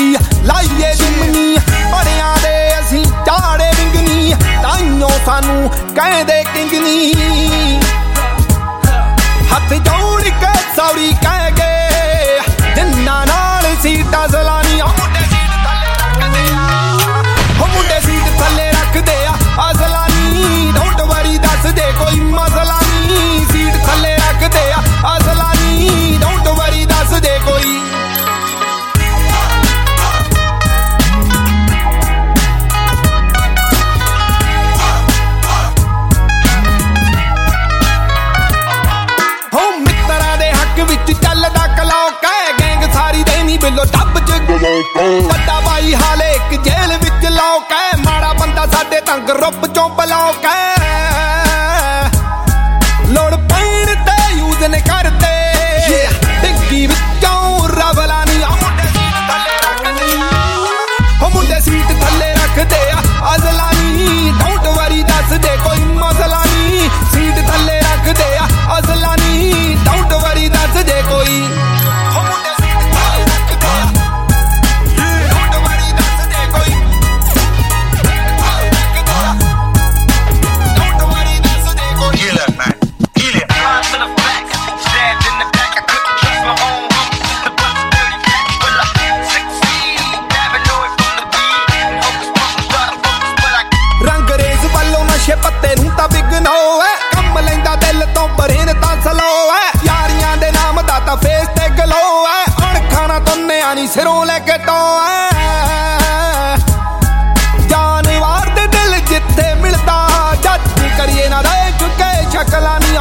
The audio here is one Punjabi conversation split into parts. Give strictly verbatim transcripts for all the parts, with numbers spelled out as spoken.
ਨੀ ਲਾਈਏ ਜਿਮਨੀ ਬੜਿਆਂ ਦੇ ਅਸੀਂ ਚਾੜੇ ਵਿੰਗਨੀ ਤਾਈਓ ਸਾਨੂੰ ਕਹਿੰਦੇ ਕਿੰਗ ਨੀ ਹੱਥ ਜੋੜ ਕੇ ਸੌਰੀ ਕਹਿ ਗਏ ਜਿੰਨਾਂ ਨਾਲ ਸੀਟਾਂ ਜ਼ਲਾਨੀਆਂ ਮੁੰਡੇ ਸੀਟ ਥੱਲੇ ਰੱਖਦੇ ਆ ਉਹ ਮੁੰਡੇ ਸੀਟ ਥੱਲੇ ਰੱਖਦੇ ਆ ਅਸਲਾ ਨੀ ਡੋਂਟ ਵਰੀ ਦੱਸਦੇ ਕੋਈ ਮਸਲਾ ਨੀ ਸੀਟ ਥੱਲੇ ਰੱਖਦੇ ਆ ਅਸਲਾ ਨੀ ਡੋਂਟ ਵਰੀ ਦੱਸਦੇ ਕੋਈ ਚੱਲਦਾ ਕਲੌਕ ਹੈ ਗੈਂਗ ਸਾਰੀ ਦੇਣੀ ਬਿੱਲੋ ਟੱਬ ਚ ਵੱਡਾ ਬਾਈ ਹਾਲੇ ਇੱਕ ਜੇਲ੍ਹ ਵਿੱਚ ਲੋਕ ਹੈ ਮਾੜਾ ਬੰਦਾ ਸਾਡੇ ਤਾਂ ਗਰੁੱਪ ਚੋਂ ਬਲੌਕ ਹੈ ਲੋੜ ਪੈਣ ਤੇ ਯੂਜ਼ ਨੇ ਕਰਦੇ ਡਿੱਗੀ ਵਿੱਚੋਂ ਰਵਲਾ ਨੀ ਮੁੰਡੇ ਸੀਟ ਥੱਲੇ ਰੱਖਦੇ ਉਹ ਮੁੰਡੇ ਸੀਟ ਥੱਲੇ ਰੱਖਦੇ ਆ ਅਜ਼ਲਾ ਨੀ ਡੋਂਟ ਵਰੀ ਦੱਸਦੇ ਕੋਈ ਮਸਲਾ ਨੀ ਸੀਟ ਥੱਲੇ ਰੱਖਦੇ ਆ ਅਜ਼ਲਾ ਨੀ ਡੋਂਟ ਵਰੀ ਦੱਸਦੇ ਕੋਈ ਉਹ ਮੁੰਡੇ ਸੀਟ ਥੱਲੇ ਰੱਖਦੇ ਆ ਡੋਂਟ ਵਰੀ ਦੱਸਦੇ ਕੋਈ ਡੋਂਟ ਵਰੀ ਦੱਸਦੇ ਕੋਈ Kill it, man. Kill it. Run to the back. Stabbed in the back. I couldn't trust my own homies. The bus dirty back. Will I succeed? Paranoid from the beat. Hocus pocus, try to focus, but I ਰੰਗ ਰੇਸ ਵੱਲੋਂ ਨਸ਼ੇ ਪੱਤੇ ਨੂੰ ਤਾਂ ਵਿਗਨੋ ਹੈ ਕੰਮ ਲੈਂਦਾ ਦਿਲ ਤੋਂ ਬਰੇਨ ਤਾਂ ਸਲੋ ਹੈ ਯਾਰੀਆਂ ਦੇ ਨਾਮ ਦਾ ਤਾਂ ਫੇਸ ਤੇ ਗਲੋ ਹੈ ਅਣਖਾਣਾ ਤੁੰਨਿਆਂ ਨੀ ਸਿਰੋਂ ਲੈ ਕੇ ਟੋ ਹੈ ਜਾਨਵਾਰ ਦੇ ਦਿਲ ਜਿੱਥੇ ਮਿਲਦਾ ਜੱਜ ਕਰੀਏ ਨਾ ਰਹਿ ਚੁੱਕੇ ਸ਼ਕਲਾਂ ਨੀ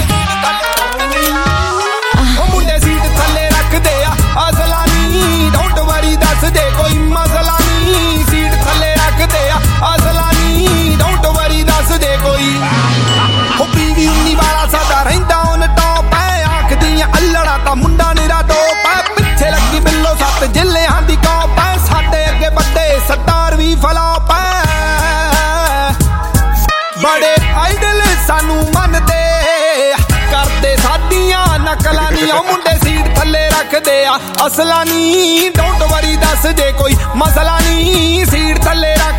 ਉਹ ਮੁੰਡੇ ਸੀਟ ਥੱਲੇ ਰੱਖਦੇ ਆ ਅਸਲਾ ਨੀ ਡੋਂਟ ਵਰੀ ਦੱਸਦੇ ਕੋਈ ਮਸਲਾ ਨੀ ਸੀਟ ਥੱਲੇ ਰੱਖਦੇ ਆ ਅਸਲਾ ਨੀ ਡੋਂਟ ਵਰੀ ਦੱਸਦੇ ਕੋਈ ਉਹ ਪੀਵੀ ਉੱਨੀ ਵਾਲਾ ਸਾਡਾ ਰਹਿੰਦਾ ਉਹਨ ਟੌਪ ਹੈ ਆਖਦੀਆਂ ਅੱਲੜਾ ਤਾਂ ਮੁੰਡਾ ਨਿਰਾ ਟੋਪ ਹੈ ਪਿੱਛੇ ਲੱਗੀ ਬਿੱਲੋ ਸੱਤ ਜ਼ਿਲ੍ਹਿਆਂ ਦੀ ਕੌਪ ਹੈ ਸਾਡੇ ਅੱਗੇ ਵੱਡੇ ਸਟਾਰ ਵੀ ਫਲਾਪ ਹੈ ਬੜੇ ਆਈਡਲ ਸਾਨੂੰ ਮੰਨਦੇ ਕਰਦੇ ਸਾਡੀਆਂ ਨਕਲਾਂ ਨੀ ਉਹ ਮੁੰਡੇ ਸੀਟ ਥੱਲੇ ਰੱਖਦੇ ਆ ਅਸਲਾ ਨੀ ਡੋਂਟ ਵਰੀ ਦੱਸਦੇ ਕੋਈ ਮਸਲਾ ਨੀ ਸੀਟ ਥੱਲੇ ਰੱਖ